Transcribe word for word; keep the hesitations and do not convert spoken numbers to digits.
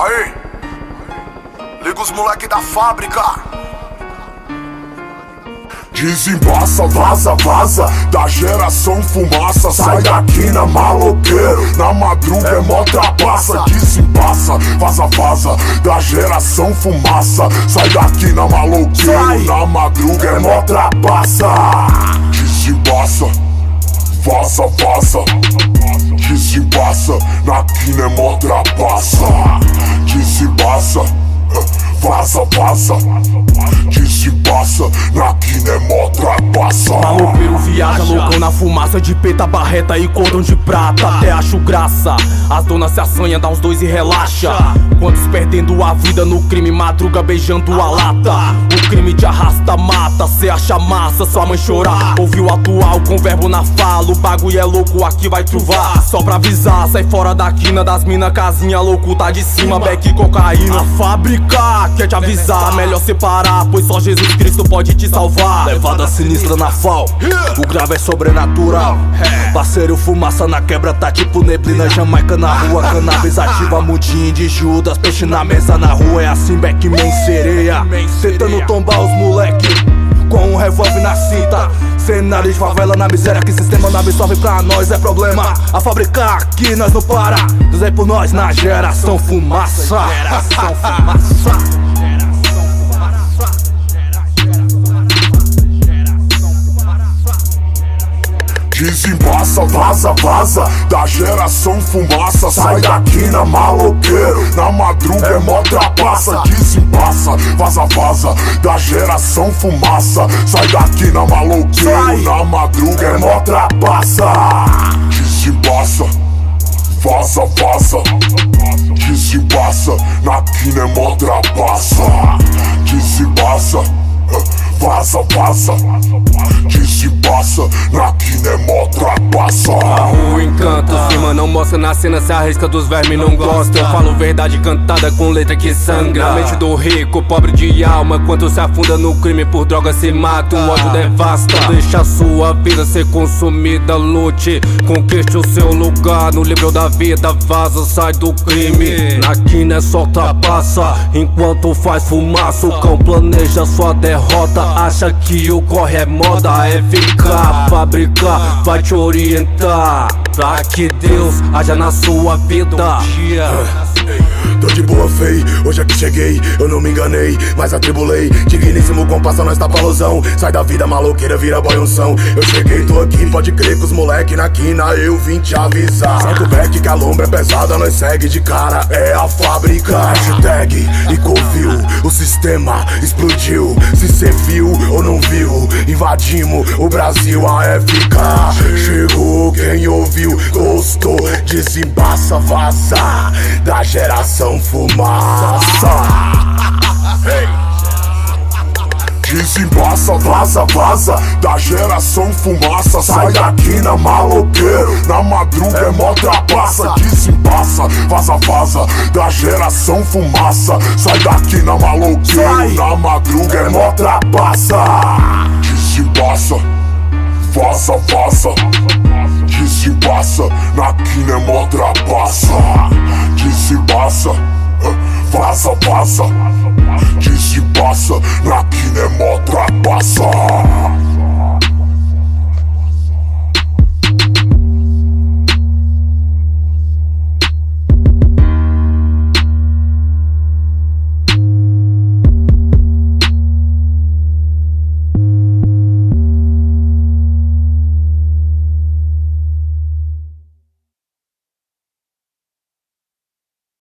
Aí, liga os moleque da fábrica. Desembaça, vaza, vaza, da geração fumaça. Sai daqui na maloqueiro, na madruga é mó trapaça. Desembaça, vaza, vaza, da geração fumaça. Sai daqui na maloqueiro, na madruga é mó trapaça. Desembaça, vaza, vaza, desembaça, na quina é mó trapaça. Desembaça, vaza, vaza, desembaça, na quina é mó trapaça. Maloqueiro viaja loucão na fumaça, de peta, barreta e cordão de prata. Até acho graça, as donas se assanham, dá uns dois e relaxa. Quantos perdendo a vida no crime, madruga beijando a lata. O crime te arrasta, mata, cê acha massa, sua mãe chorar. Ouviu atual com verbo na fala, o bagulho é louco, aqui vai truvar. Só pra avisar, sai fora da quina das mina, casinha louco tá de cima, beck e cocaína. A fábrica quer te avisar, melhor separar, pois só Jesus Cristo pode te salvar. Levada sinistra na fal, o grave é sobrenatural. Parceiro, fumaça na quebra, tá tipo neblina. Jamaica na rua, cannabis ativa, mudinho de Judas. Peixe na mesa na rua, é assim, Beckman sereia. Tentando tombar os moleque com um revólver na cinta. Cenário de favela na miséria, que sistema não absorve pra nós é problema. A fabricar aqui nós não para, dizer por nós na geração fumaça. Geração fumaça. Desembaça, vaza, vaza, da geração fumaça. Sai daqui na maloqueiro, na madruga é mó trapaça. Desembaça, vaza, vaza, da geração fumaça. Sai daqui na maloqueiro, na madruga é mó trapaça. Desembaça, vaza, vaza, desembaça, na quina é mó trapaça. Desembaça, vaza, vaza, desembaça, na quina é mó trapaça. A rua encanta, cima não mostra na cena, se arrisca dos vermes não gosta. Eu falo verdade cantada com letra que sangra. A mente do rico, pobre de alma, quanto se afunda no crime, por droga se mata, um ódio devasta. Deixa a sua vida ser consumida, lute, conquiste o seu lugar no livro da vida, vaza, sai do crime. Na quina é só trapaça, enquanto faz fumaça, o cão planeja sua derrota. Acha que o corre é moda, é ficar, fabricar, vai te orientar, pra que Deus haja na sua vida. Tô de boa, fei, hoje aqui cheguei, eu não me enganei, mas atribulei. Digníssimo compasso, nós tá palusão. Sai da vida maloqueira, vira boiunção. Eu cheguei, tô aqui, pode crer que os moleque na quina eu vim te avisar. Santo Beck que a lombra é pesada, nós segue de cara, é a fábrica. Hashtag e covil, o sistema explodiu. Se cê viu ou não viu, invadimos o Brasil, a F K. Chegou quem ouviu, gostou, desembaça, vaza, da geração fumaça. Hey. Desembaça, vaza, vaza, da geração fumaça. Sai daqui na maloqueiro, na madruga é mó trapaça. Desembaça, vaza, vaza, da geração fumaça. Sai daqui na maloqueiro, na madruga é mó trapaça. Desembaça, vaza, vaza, desembaça, na quina é mó trapaça. Desembaça, vaza, vaza, desembaça, na quina é mó trapaça.